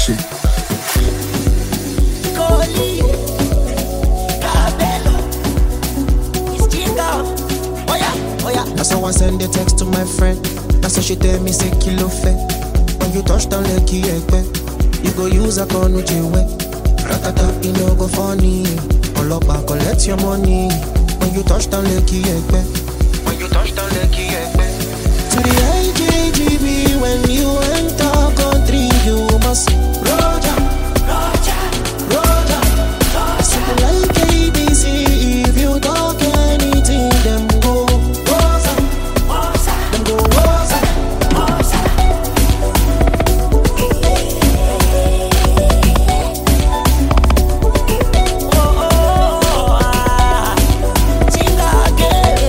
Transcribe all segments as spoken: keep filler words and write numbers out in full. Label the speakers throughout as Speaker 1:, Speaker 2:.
Speaker 1: shit.
Speaker 2: Coli, Cabello, it's Jingle. Oh yeah, oh yeah.
Speaker 3: That's how I send the text to my friend. That's how she tell me say kilo fe. When you touch down like ekpe, you go use a con with you way. Ratata, you no go funny. Olopa collect your money. When you touch down like ekpe. When you touch down like ekpe. To the I J G B when you enter country, you must Roger,
Speaker 2: Roger,
Speaker 3: Roger. Simple like A B C. If you talk anything, them go Rosa,
Speaker 2: Rosa,
Speaker 3: them go Rosa.
Speaker 2: Rosa. Oh, oh, oh, ah. Jingle again.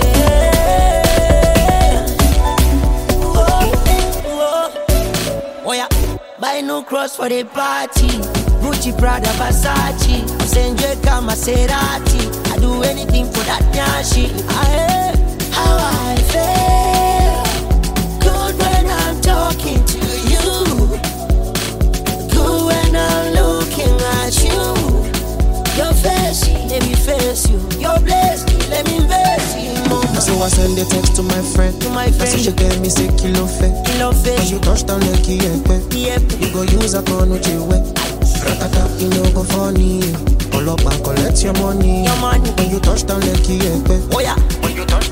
Speaker 2: Oh, oh. Oh yeah, buy no cross for the party. Gucci, Prada, Versace, Senjeka, Maserati. I do anything for that nyashi. I how I feel good when I'm talking to you. Good when I'm looking at you. Your face, let me face you. Your blessed, let me bless you.
Speaker 3: That's how I send the text to my friend.
Speaker 2: To my
Speaker 3: That's how she
Speaker 2: friend,
Speaker 3: tell me say kilo fe.
Speaker 2: kilo
Speaker 3: When
Speaker 2: face,
Speaker 3: you touch down like ekpe,
Speaker 2: yep.
Speaker 3: you go use a con with you way. Ratata, you no go funny. Olopa collect your money.
Speaker 2: Your money.
Speaker 3: When you touch down like ekpe.
Speaker 2: Oh yeah,
Speaker 3: When you touch